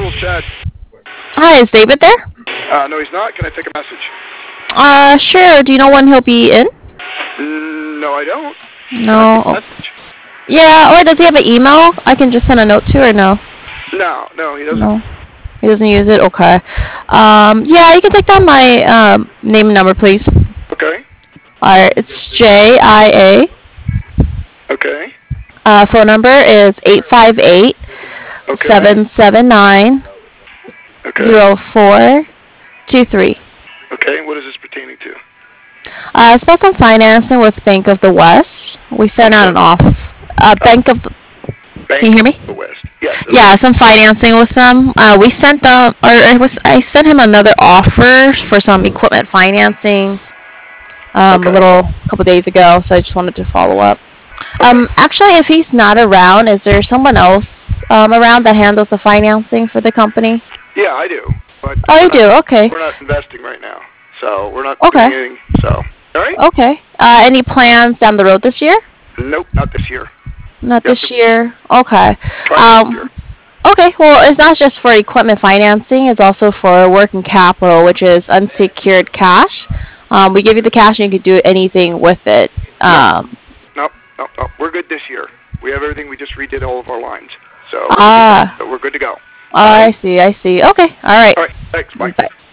Jules Chad. Hi, is David there? No, he's not. Can I take a message? Sure. Do you know when he'll be in? No, I don't. No. Can I take a message? Yeah, or does he have an email I can just send a note to, or no? No, he doesn't. No. He doesn't use it? Okay. Yeah, you can take down my name and number, please. Okay. Alright, it's JIA. Okay. Phone number is 858 779 Okay. 0423. Okay. What is this pertaining to? It's about some financing with Bank of the West. We sent out an Bank of the... Bank Can you hear me? of the West. Yes. Yeah, some financing with them. We sent them, I sent him another offer for some equipment financing a couple days ago, so I just wanted to follow up. Actually, if he's not around, is there someone else around that handles the financing for the company? Yeah, I do. But Oh, you do? Okay. We're not investing right now, so we're not Okay. doing anything. So, all right. Okay. Any plans down the road this year? Nope, not this year. Not this year. Okay. Try next year. Okay. Well, it's not just for equipment financing. It's also for working capital, which is unsecured cash. We give you the cash, and you can do anything with it. Nope. We're good this year. We have everything. We just redid all of our lines, so we're good to go. I see. Okay. All right. All right. Thanks. Bye. Bye.